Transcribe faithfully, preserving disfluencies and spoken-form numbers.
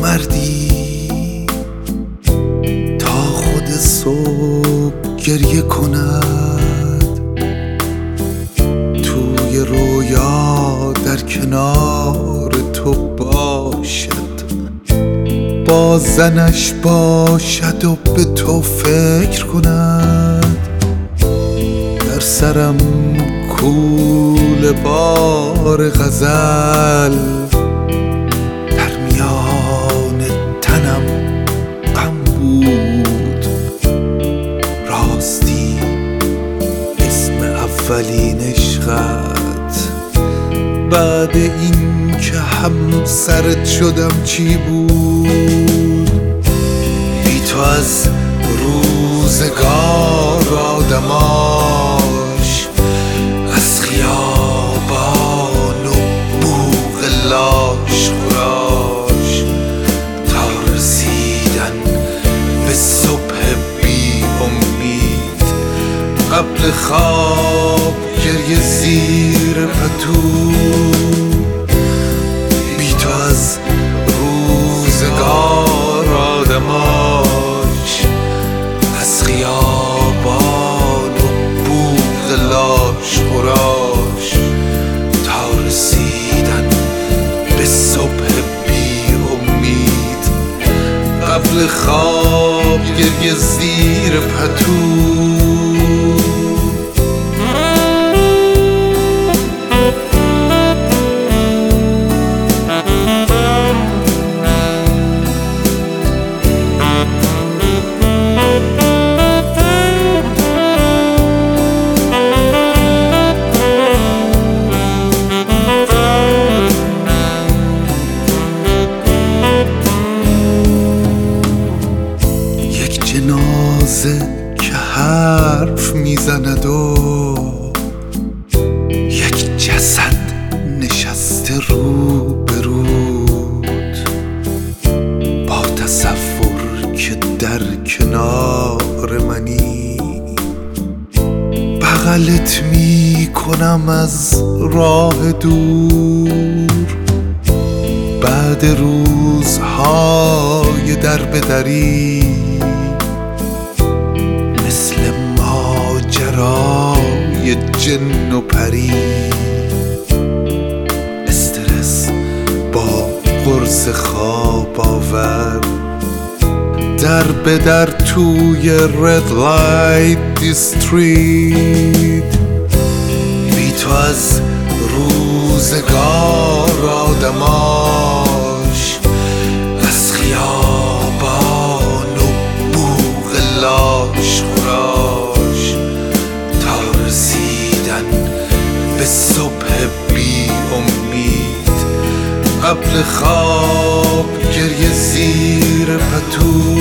نامردی تا خود صبح گریه کند، توی رویا در کنار تو باشد، با زنش باشد و به تو فکر کند. در سرم کوله بار غزل، در میان تنم غم بود. راستی اسم اولین عشقت بعد این که همسرت شدم چی بود؟ بی تو از روزگار آدماش، از خیابان و بوق لاش خوراش، تا رسیدن به صبح بی امید. قبل خواب گریه زیر پتو، بی تو از روزگار آدماش، از خیابان و بوق لاش خوراش، تا رسیدن به صبح بی امید. قبل خواب گریه زیر پتو. جنازه که حرف میزند و یک جسد نشسته رو به رود، با تصور که در کنار منی، بغلت میکنم از راه دور. بعد روزهای در به دری، ماجرای جن و پری، استرس با قرص خواب آور، در به در توی رد لایت دیستریت. بی تو از روزگار آدماش، از خیابان و بوق لاش خوراش، تا رسیدن به صبح بی امید. قبل خواب گریه زیر پتو،